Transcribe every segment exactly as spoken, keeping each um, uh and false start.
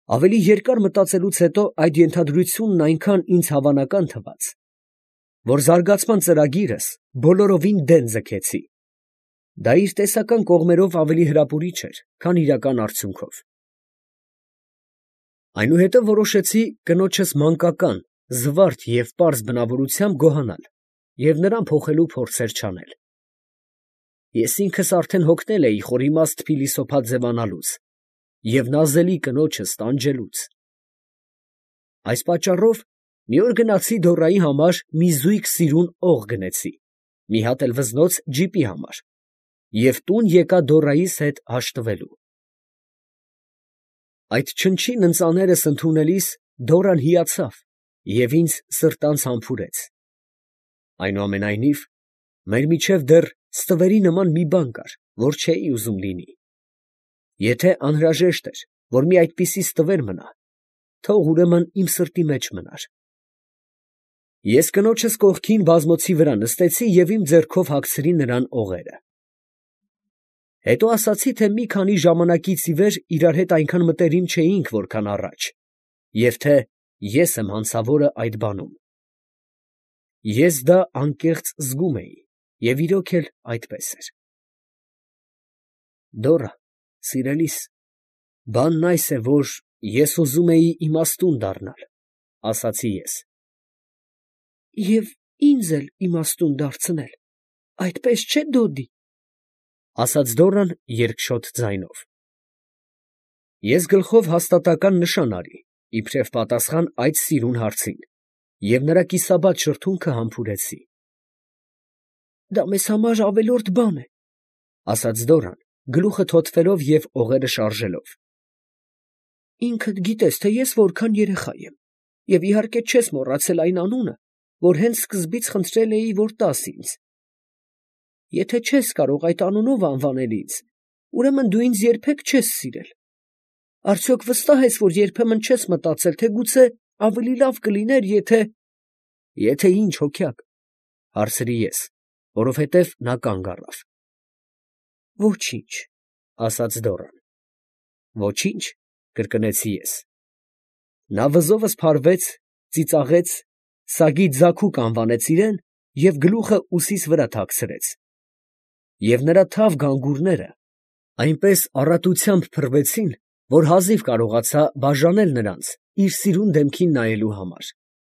Ավելի երկար մտածելուց հետո այդ ենթադրությունն այնքան ինձ հավանական թվաց, որ զարգացման ծրագիրս բոլորովին դեն ձգեցի. դա իր տեսական կողմերով ավելի հրապուրիչ էր, քան իրական արդյունքով։ Այնուհետև որոշեցի կնոջս մանկական, զվարթ և պարզ բնավորությամբ գոհանալ և նրան փոխելու փորձեր չանել։ Ես ինքս արդեն հոգնել էի խորիմաստ փիլիսոփա ձևանալուց և նազելի կնոջս տանջելուց։ Այս պատճառով մի օր գնացի Դորայի համար մի զույգ սիրուն օղ գնեցի, մի հատ էլ վզնոց ջիպի համար, և տուն եկա Դորայիս հետ հաշտվելու։ Այդ չնչին ընծաներս ընդունելիս Դորան հիացավ և ինձ սրտանց համբուրեց։ Այնուամենայնիվ, մեր միջև դեռ ստվերի նման մի բան կար, որ չէի ուզում լինի։ Եթե անհրաժեշտ էր, որ մի այդպիսի ստվեր մնա, թող ուրեմն իմ սրտի մեջ մնար։ Ես կնոջս կողքին բազմոցի վրա նստեցի և իմ ձեռքով հագցրի նրան օղերը։ Հետո ասացի, թե մի քանի ժամանակից ի վեր իրար հետ այնքան մտերիմ չէինք, որքան առաջ, և թե ես եմ հանցավորը այդ բանում։ Ես դա անկեղծ զգում էի, և իրոք էլ այդպես էր։ Դորա, սիրելիս, բանն այս է, որ ես ուզում էի իմաստուն դառնալ, ֊ ասացի ես։ ֊ Եվ ինձ էլ իմաստուն դարձնել, այդպես չէ՞ Դոդի, ֊ ասաց Դորան երկշոտ ձայնով։ Ես գլխով հաստատական նշան արի, իբրև պատասխան այդ սիրուն հարցին, և նրա կիսաբաց շրթունքը համբուրեցի։ ֊ Դա մեզ համար ավելորդ բան է, ֊ ասաց Դորան, գլուխը թոթվելով և օղերը շարժելով։ ֊ Ինքդ գիտես, թե ես որքան երեխա եմ, և իհարկե չես մոռացել այն անունը, որ հենց սկզբից խնդրել էի, որ տաս ինձ։ Եթե չես կարող այդ անունով անվանել ինձ, ուրեմն դու ինձ երբեք չես սիրել։ Արդյոք վստահ ես, որ երբեմն չես մտածել, թե գուցե ավելի լավ կլիներ, եթե… ֊ Եթե ի՞նչ, հոգյակ, ֊ հարցրի ես, որովհետև նա կանգ առավ։ ֊ Ոչինչ, ֊ ասաց Դորան։ ֊ Ոչի՞նչ, ֊ կրկնեցի ես։ Նա վզովս փարվեց, ծիծաղեց, սագի ձագուկ անվանեց իրան և գլուխը ուսիս վրա թաքցրեց, և նրա թավ գանգուրները այնպես առատությամբ փռվեցին, որ հազիվ կարողացա բաժանել նրանց իր սիրուն դեմքին նայելու համար։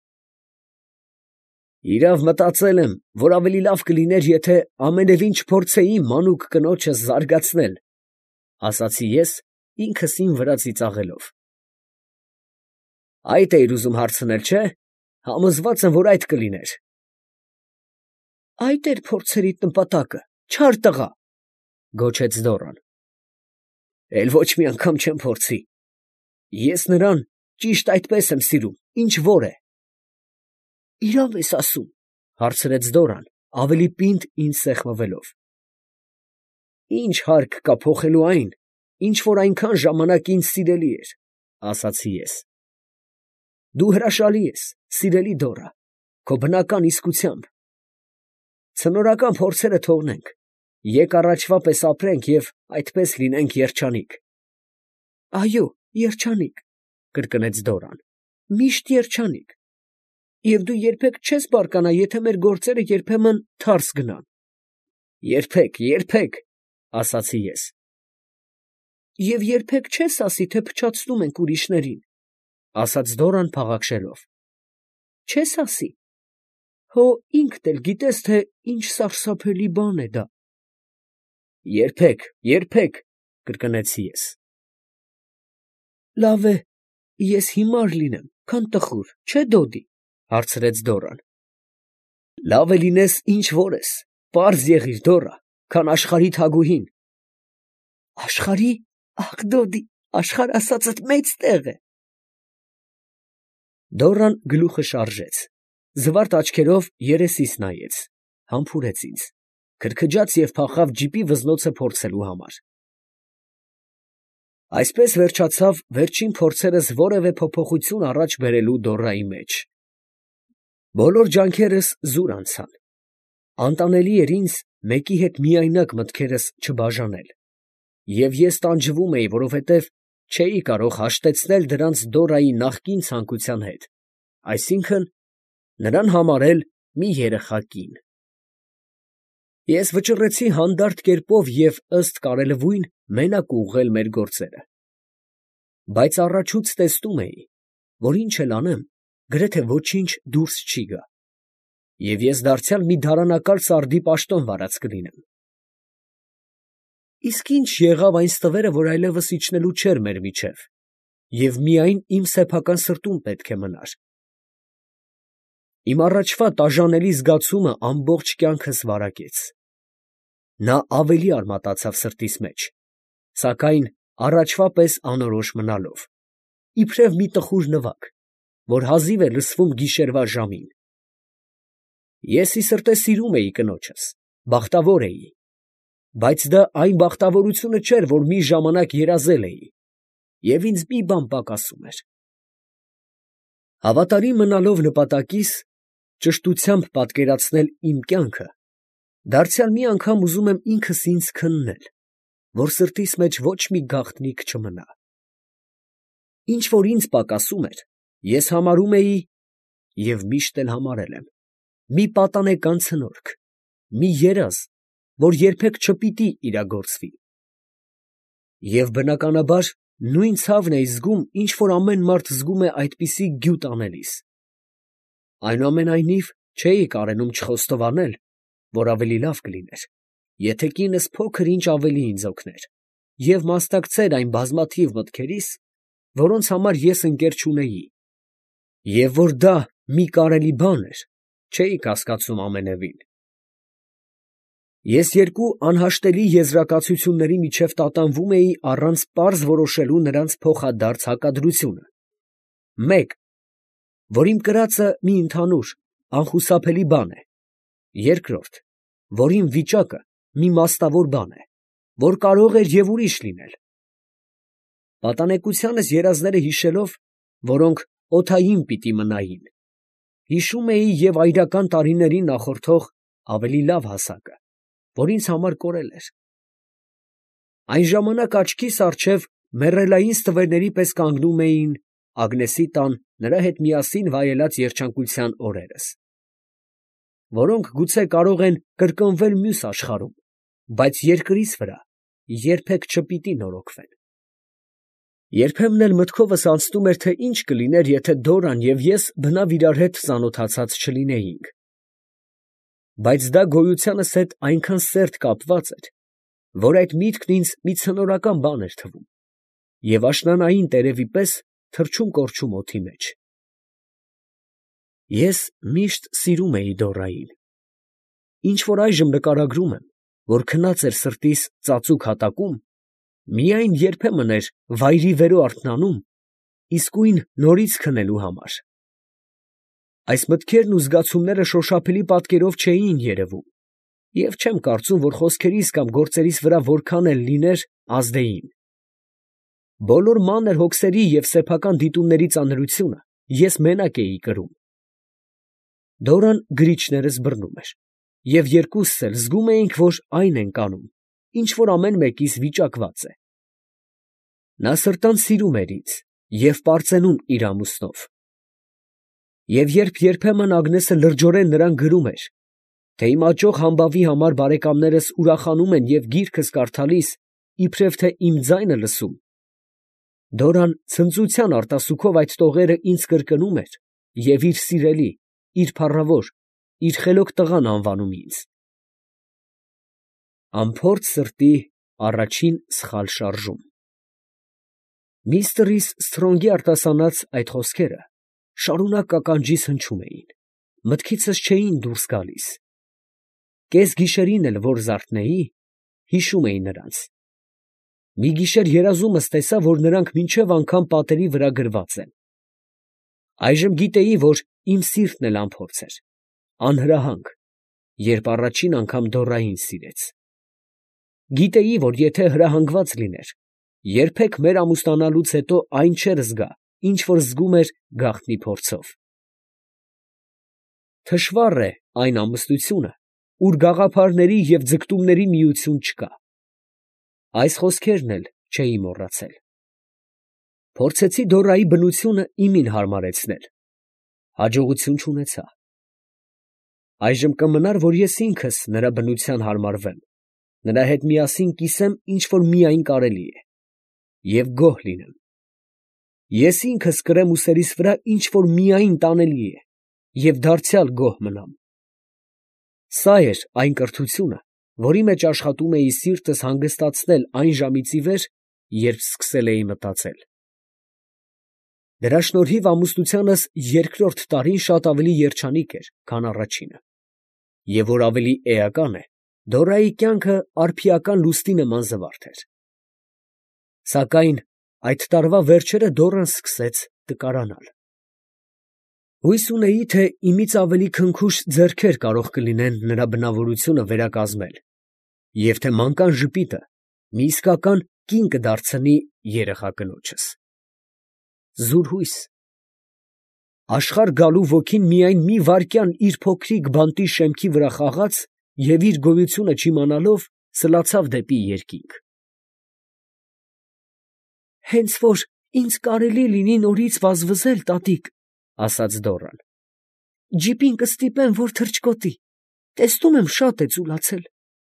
֊ Իրավ մտածել եմ, որ ավելի լավ կլիներ, եթե ամենևին չփորձեի մանուկ կնոջս զարգացնել, ֊ ասացի ես, ինքս իմ վրա ծիծաղելով։ ֊ Այդ էիր ուզում հարցնել, չէ՞, համոզված եմ, որ այդ կլիներ։ ֊ Այդ էր փորձերիդ նպատակը, չար տղա, ֊ գոչեց Դորան։ ֊ Էլ ոչ մի անգամ չեմ փորձի։ Ես նրան ճիշտ այդպես եմ սիրում, ինչ որ է։ ֊ Իրավ ես ասում, ֊ հարցրեց Դորան, ավելի պինդ ինձ սեղմվելով։ ֊ Ի՞նչ հարկ կա փոխելու այն, ինչ որ այնքան ժամանակ ինձ սիրելի էր, ֊ ասացի ես։ ֊ Դու հրաշալի ես, սիրելի Դորա, քո բնական իսկությամբ։ Ցնորական փորձերը թողնենք, եկ առաջվա պես ապրենք և այդպես լինենք երջանիկ։ ֊ Այո, երջանիկ, ֊ կրկնեց Դորան, ֊ միշտ երջանիկ, և դու երբեք չես բարկանա, եթե մեր գործերը երբեմն թարս գնան։ ֊ Երբեք, երբեք, ֊ ասացի ես։ ֊ Եվ երբեք չես ասի, թե փչացնում ենք ուրիշներին, ֊ ասաց Դորան փաղաքշելով։ ֊ Չես ասի։ Հո ինքդ էլ գիտես, թե ինչ սարսափելի բան է դա։ ֊ Երբեք, երբեք, ֊ կրկնեցի ես։ ֊ Լավ է, ես հիմար լինեմ, քան տխուր, չէ՞ Դոդի, ֊ հարցրեց Դորան։ ֊ Լավ է լինես ինչ որ ես, պարզ եղիր, Դորա, քան աշխարհի թագուհին։ ֊ Աշխարհի… ախ, Դոդի, աշխարհ ասածդ մեծ տեղ է։ Դորան գլուխը շարժեց, զվարթ աչքերով երեսիս նայեց, համբուրեց ինձ, քրքջաց և փախավ ջիպի վզնոցը փորձելու համար։ Այսպես վերջացավ վերջին փորձերս որևէ փոփոխություն առաջ բերելու Դորայի մեջ։ Բոլոր ջանքերս զուր անցան։ Անտանելի էր ինձ մեկի հետ միայնակ մտքերս չբաժանել, և ես տանջվում էի, որովհետև չէի կարող հաշտեցնել դրանց Դորայի նախկին ցանկության հետ, այսինքն նրան համարել մի երեխա կին։ Ես վճռեցի հանդարտ կերպով և ըստ կարելվույն մենակ ուղղել մեր գործերը։ Բայց առաջուց տեսնում էի, որ ինչ էլ անեմ, գրեթե ոչինչ դուրս չի գա, և ես դարձյալ մի դարանակալ սարդի պաշտոն վարած կլինեմ։ Իսկ ինչ եղավ այն ստվերը, որ այլևս իջնելու չէր մեր միջև, և միայն իմ սեփական սրտում պետք է մնար։ Իմ առաջվա տաժանելի զգացումը ամբողջ կյանքս վարակեց։ Նա ավելի արմատացավ սրտիս մեջ, սակայն առաջվա պես անորոշ մնալով, իբրև մի տխուր նվագ, որ հազիվ է լսվում գիշերվա ժամին։ Ես ի սրտե սիրում էի կնոջս, բախտավոր էի, բայց դա այն բախտավորությունը չէր, որ մի ժամանակ երազել էի, և ինձ մի բան պակասում էր։ Հավատարիմ մնալով նպատակիս, ճշտությամբ պատկերացնել իմ կյանքը, դարձյալ մի անգամ ուզում եմ ինքս ինձ քննել, որ սրտիս մեջ ոչ մի գաղտնիք չմնա։ Ինչ որ ինձ պակասում էր, ես համարում էի և միշտ էլ համարել եմ մի պատանեկան ցնորք, մի երազ, որ երբեք չպիտի իրագործվի։ Եվ բնականաբար նույն ցավն էի զգում, ինչ որ ամեն մարդ զգում է այդպիսի գյուտ անելիս։ Այնուամենայնիվ չէի կարենում չխոստովանել, որ ավելի լավ կլիներ, եթե կինս փոքր ինչ ավելի ինձ օգներ և մասնակցեր այն բազմաթիվ մտքերիս, որոնց համար ես ընկեր չունեի, և որ դա մի կարելի բան էր, չէի կասկածում ամենևին։ Ես երկու անհաշտելի եզրակացությունների միջև տատանվում էի առանց պարզ որոշելու նրանց փոխադարձ հակադրությունը. մեկ, որ իմ կրածը մի ընդհանուր, անխուսափելի բան է, երկրորդ, որ իմ վիճակը մի մասնավոր բան է, որ կարող էր և ուրիշ լինել։ Պատանեկությանս երազները հիշելով, որոնք օդային պիտի մնային, հիշում էի և այրական տարիներին նախորդող ավելի լավ հասակը, որ ինձ համար կորել էր։ Այն ժամանակ աչքիս առջև մեռելային ստվերների պես կանգնում էին Ագնեսի տան նրա հետ միասին վայելած երջանկության օրերս, որոնք գուցե կարող են կրկնվել մյուս աշխարհում, բայց երկրիս վրա երբեք չպիտի նորոգվեն։ Երբեմն էլ մտքովս անցնում էր, թե ինչ կլիներ, եթե Դորան և ես բնավ իրար հետ ծանոթացած չլինեինք։ Բայց դա գոյությանս հետ այնքան սերտ կապված էր, որ այդ միտքն ինձ մի ցնորական բան էր թվում, և աշնանային տերևի պես թռչում կորչում օդի մեջ։ Ես միշտ սիրում էի Դորային։ Ինչ որ այժմ նկարագրում եմ, որ քնած էր սրտիս ծածուկ հատակում, միայն երբեմն էր վայրիվերո արթնանում, իսկույն նորից քնելու համար։ Այս մտքերն ու զգացումները շոշափելի պատկերով չէին երևում, և չեմ կարծում, որ խոսքերիս կամ գործերիս վրա որքան էլ լիներ, ազդեին։ Բոլոր մանր հոգսերի և սեփական դիտումների ծանրությունը ես մենակ էի կրում։ Դորան գրիչներս բռնում էր, և երկուսս էլ զգում էինք, որ այն ենք անում, ինչ որ ամեն մեկիս վիճակված է։ Նա սրտանց սիրում էր ինձ և պարծենում իր ամուսնով։ Եվ երբ երբեմն Ագնեսը լրջորեն նրան գրում էր, թե իմ աճող համբավի համար բարեկամներս ուրախանում են և գիրքս կարդալիս, իբրև թե իմ ձայնը լսում, Դորան ցնծության արտասուքով այդ տողերը ինձ կրկնում էր և իր սիրելի, իր փառավոր, իր խելոք տղան անվանում ինձ։ Անփորձ սրտի առաջին սխալ շարժում։ Միստր Սթրոնգի արտասանած այդ խոսքերը շարունակ ականջիս հնչում էին, մտքիցս չէին դուրս գալիս։ Կես գիշերին էլ որ զարթնեի, հիշում էի նրանց։ Մի գիշեր երազումս տեսա, որ նրանք մինչև անգամ պատերի վրա գրված են։ Այժմ գիտեի, որ իմ սիրտն էլ անփորձ էր, անհրահանգ, երբ առաջին անգամ Դորային սիրեց։ Գիտեի, որ եթե հրահանգված լիներ, երբեք մեր ամուսնանալուց հետո այն չէր զգա, ինչ որ զգում էր գաղտնի փորձով։ Թշվառ է այն ամուսնությունը, ուր գաղափարների և ձգտումների միություն չկա։ Այս խոսքերն էլ չէի մոռացել։ Փորձեցի Դորայի բնությունը իմին հարմարեցնել, հաջողություն չունեցա։ Այժմ կմնար, որ ես ինքս նրա բնության հարմարվեմ, նրա հետ միասին կիսեմ, ինչ որ միայն կարելի է, և գոհ լինեմ։ Ես ինքս կրեմ ուսերիս վրա, ինչ որ միայն տանելի է, և դարձյալ գոհ մնամ։ Սա էր այն կրթությունը, որի մեջ աշխատում էի սիրտս հանգստացնել այն ժամից ի վեր, երբ սկսել էի մտածել։ Դրա շնորհիվ ամուսնությանս երկրորդ տարին շատ ավելի երջանիկ էր, քան առաջինը, և որ ավելի էական է, Դորայի կյանքը արբիական լուսնի նման զվարթ էր։ Սակայն այդ տարվա վերջերը Դորան սկսեց տկարանալ։ Հույս ունեի, թե իմից ավելի քնքուշ ձեռքեր կարող կլինեն նրա բնավորությունը վերակազմել, և թե մանկան ժպիտը մի իսկական կին կդարձնի երեխա կնոջս։ Զուր հույս։ Աշխարհ գալու ոգին միայն մի վայրկյան իր փոքրիկ բանտի շեմքի վրա խաղաց և իր գոյությունը չիմանալով սլացավ դեպի երկինք։ «Հենց որ ինձ կարելի լինի նորից վազվզել, տատիկ, ֊ ասաց Դորան, ֊ ջիպին կստիպեմ, որ թռչկոտի, տեսնում եմ, շատ է ծուլացել»։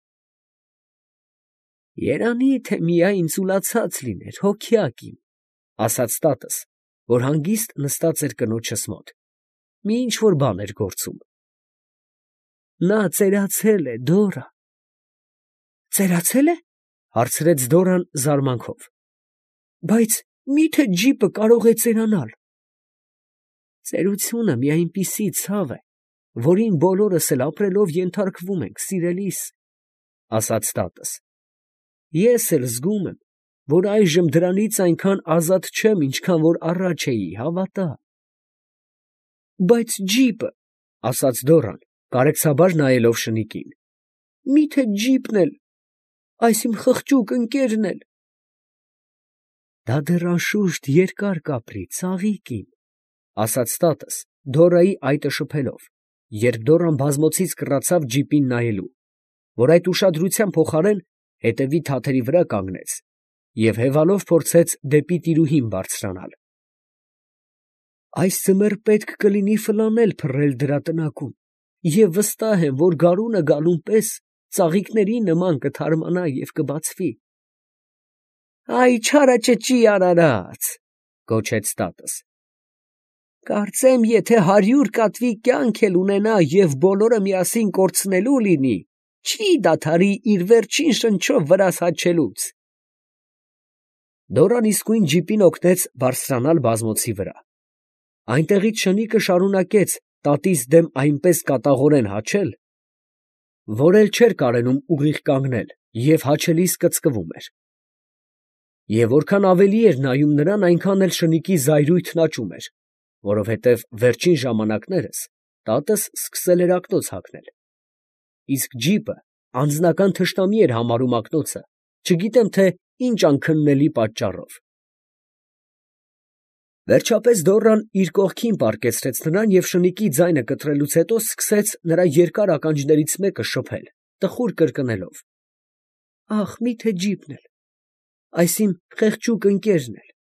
«Երանի թե միայն ծուլացած լիներ, հոգյակ իմ, ֊ ասաց տատս, որ հանգիստ նստած էր կնոջս մոտ, մի ինչ֊որ բան էր գործում։ ֊ Նա ծերացել է, Դորա։ ֊ Ծերացե՞լ է, ֊ հարցրեց Դորան զարմանքով։ ֊ Բայց մի՞թե ջիպը կարող է ծերանալ։ ֊ Ծերությունը մի այնպիսի ցավ է, որին բոլորս էլ ապրելով ենթարկվում ենք, սիրելիս, ֊ ասաց տատս։ Ես էլ զգում եմ, որ այժմ դրանից այնքան ազատ չեմ, ինչքան որ առաջ էի, հավատա։ ֊ Բայց ջիպը, ֊ ասաց Դորան, կարեկցաբար նայելով շնիկին, ֊ մի՞թե ջիպն էլ, այս իմ խղճուկ ընկերն էլ։ ֊ Դա դեռ անշուշտ երկար կապրի, ծաղիկ իմ, ֊ ասաց տատս, Դորայի այտը շփելով, երբ Դորան բազմոցից կռացավ ջիպին նայելու, որ այդ ուշադրության փոխարեն հետևի թաթերի վրա կանգնեց և հևալով փորձեց դեպի տիրուհին բարձրանալ։ Այս ձմեռ պետք կլինի ֆլանել փռել դրա տնակում, և վստահ եմ, որ գարունը գալուն պես ծաղիկների նման կթարմանա և կբացվի։ ֊ Այ չարաճճի արարած, ֊ գոչեց տատս, ֊ կարծեմ, եթե հարյուր կատվի կյանք էլ ունենա և բոլորը միասին կորցնելու լինի, չի դադարի իր վերջին շնչով վրաս հագչելուց։ Դորան իսկույն ջիպին օգնեց բարձրանալ բազմոցի վրա։ Այնտեղից շնիկը շարունակեց տատիս դեմ այնպես կատաղորեն հաչել, որ էլ չէր կարենում ուղիղ կանգնել և հաչելիս կծկվում էր։ Եվ որքան ավելի էր նայում նրան, այնքան էլ շնիկի զայրույթն աճում էր, որովհետև վերջին ժամանակներս տատս սկսել էր ակնոց հագնել, իսկ ջիպը անձնական թշնամի էր համարում ակնոցը, չգիտեմ թե ինչ անքննելի պատճառով։ Վերջապես Դորան իր կողքին պառկեցրեց նրան և շնիկի ձայնը կտրելուց հետո սկսեց նրա երկար ականջներից մեկը շփել, տխուր կրկնելով. «Ախ, մի՞թե ջիպն էլ, այս իմ խեղճուկ ընկերն էլ»։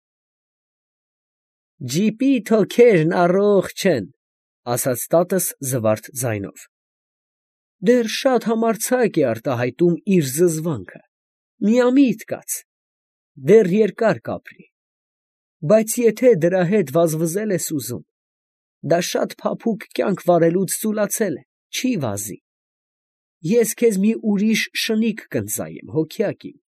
«Ջիպի թոքերն առողջ են, ֊ ասաց տատս զվարթ ձայնով, ֊ դեռ շատ համարձակ է արտահայտում իր զզվանքը, միամիտ կաց, դեռ երկար կապրի, բայց եթե դրա հետ վազվզել ես ուզում, դա շատ փափուկ կյանք վարելուց ծուլացել է, չի վազի, ես քեզ մի ուրիշ շնիկ կընծայեմ, հոգյակ իմ։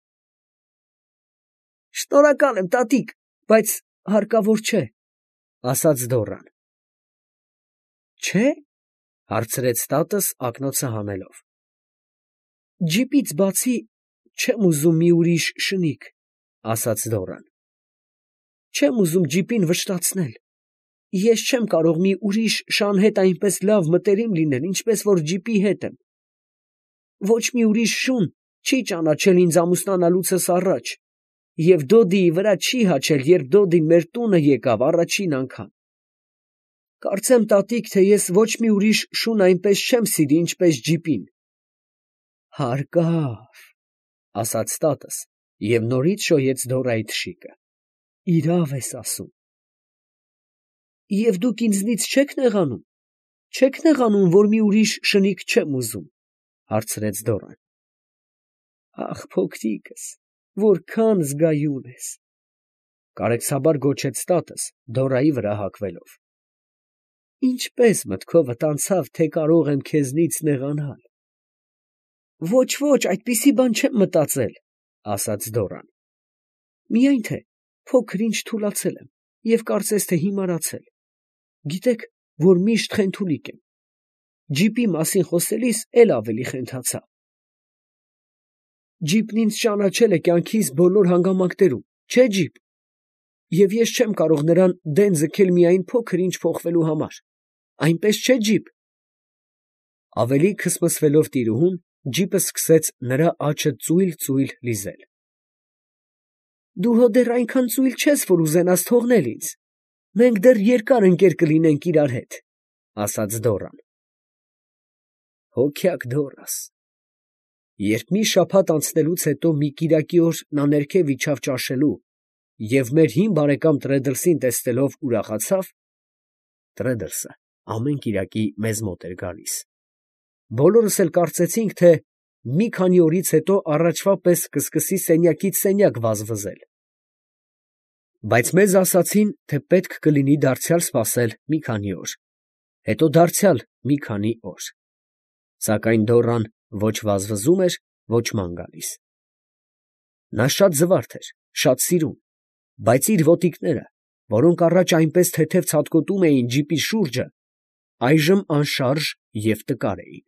֊ Շնորհակալ եմ, տատիկ, բայց հարկավոր չէ, ֊ ասաց Դորան։ ֊ Չէ՞, ֊ հարցրեց տատս ակնոցը հանելով։ ֊ Ջիպից բացի չեմ ուզում մի ուրիշ շնիկ, ֊ ասաց Դորան։ Չեմ ուզում ջիպին վշտացնել, ես չեմ կարող մի ուրիշ շան հետ այնպես լավ մտերիմ լինել, ինչպես որ ջիպի հետ եմ։ Ոչ մի ուրիշ շուն չի ճանաչել ինձ ամուսնանալուցս առաջ և Դոդիի վրա չի հաչել, երբ Դոդին մեր տունը եկավ առաջին անգամ։ Կարծեմ, տատիկ, թե ես ոչ մի ուրիշ շուն այնպես չեմ սիրի, ինչպես ջիպին։ ֊ Հարկավ, ֊ ասաց տատս և նորից շոյեց Դորայի թշիկը։ Իրավ ես ասում։ Եվ դուք ինձնից չեք նեղանում, չեք նեղանում, որ մի ուրիշ շնիկ չեմ ուզում, հարցրեց Դորան։ Ախ, փոքրիկս, որքան զգայուն ես, կարեկցաբար գոչեց տատս, Դորայի վրա հագվելով։ Ինչպես մտքովդ անցավ, թե կարող եմ քեզնից նեղանալ։ Ոչ, ոչ, այդպիսի բան չեմ մտածել, ասաց Դորան։ Միայն թե փոքր ինչ թուլացել եմ և կարծես թե հիմարացել։ Գիտեք, որ միշտ խենթուլիկ եմ։ Ջիպի մասին խոսելիս էլ ավելի խենթացա։ Ջիպն ինձ ճանաչել է կյանքիս բոլոր հանգամանքներում, չէ՞ ջիպ։ Եվ ես չեմ կարող նրան դեն ձգել միայն փոքր ինչ փոխվելու համար։ Այնպես չէ՞ ջիպ։ Ավելի քսմսվելով տիրուհուն, ջիպը սկսեց նրա աջը ծույլ֊ծույլ լիզել։ Դու հո դեռ այնքան ծույլ չես, որ ուզենաս թողնել ինձ։ Մենք դեռ երկար ընկեր կլինենք իրար հետ, ասաց Դորան։ Հոգյակ դոռաս։ Երբ մի շաբաթ անցնելուց հետո մի կիրակի օր նա ներքև իջավ ճաշելու և մեր հին բարեկամ Տրեդլսին տեսնելով ուրախացավ (Տրեդլսը ամեն կիրակի մեզ մոտ էր գալիս), բոլորս էլ կարծեցինք, թե մի քանի օրից հետո առաջվա պես կսկսի սենյակից սենյակ վազվզել։ Բայց մեզ ասացին, թե պետք կլինի դարձյալ սպասել մի քանի օր, հետո դարձյալ մի քանի օր։ Սակայն Դորան ոչ վազվզում էր, ոչ ման գալիս։ Նա շատ զվարթ էր, շատ սիրուն, բայց իր ոտիկները, որոնք առաջ այնպես թեթև ցատկոտում էին ջիպի շուրջը, այժմ անշարժ և տկար էին։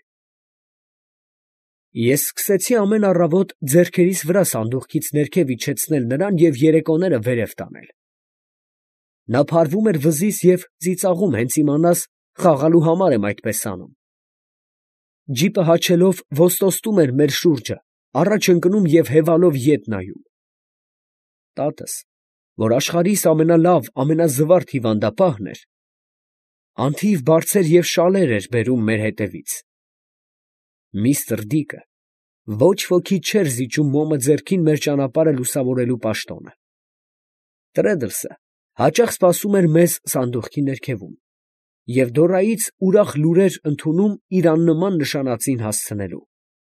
Ես սկսեցի ամեն առավոտ ձեռքերիս վրա սանդուղքից ներքև իջեցնել նրան և երեկոները վերև տանել։ Նա փարվում էր վզիս և ծիծաղում, հենց իմանաս խաղալու համար եմ այդպես անում։ Ջիպը հաչելով ոստոստում էր մեր շուրջը, առաջ ընկնում և հևալով ետ նայում։ Տատս, որ աշխարհիս ամենալավ, ամենազվարթ հիվանդապահն էր, անթիվ բարձեր և շալեր էր բերում մեր հետևից։ Միստր Դիկը ոչ ոքի չէր զիջում մոմը ձեռքին մեր ճանապարհը լուսավորելու պաշտոնը։ Տրեդլսը հաճախ սպասում էր մեզ սանդուղքի ներքևում և Դորայից ուրախ լուրեր ընդունում իր աննման նշանածին հասցնելու։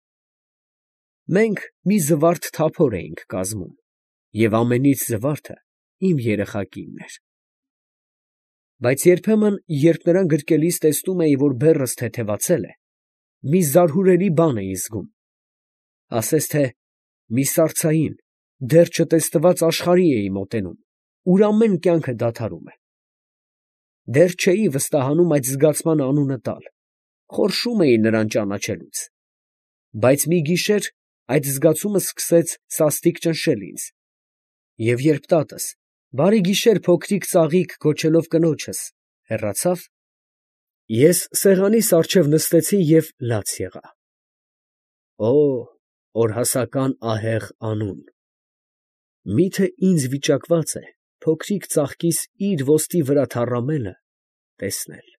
Մենք մի զվարթ թափոր էինք կազմում, և ամենից զվարթը իմ երեխա կինն էր։ Բայց երբեմն, երբ նրան գրկելիս տեսնում էի, որ բեռս թեթևացել է, մի զարհուրելի բան էի զգում, ասես թե մի սառցային, դեռ չտեսնված աշխարհի էի մոտենում, ուր ամեն կյանքը դադարում է։ Դեռ չէի վստահանում այդ զգացման անունը տալ, խորշում էի նրան ճանաչելուց։ Բայց մի գիշեր այդ զգացումը սկսեց սաստիկ ճնշել ինձ, և երբ տատս, բարի գիշեր փոքրիկ ծաղիկ գոչելով կնոջս, հեռացավ, ես սեղանիս առջև նստեցի և լաց եղա։ Օ՜, օրհասական ահեղ անուն, մի՞թե ինձ վիճակված է փոքրիկ ծաղկիս իր ոստի վրա թառամելը տեսնել։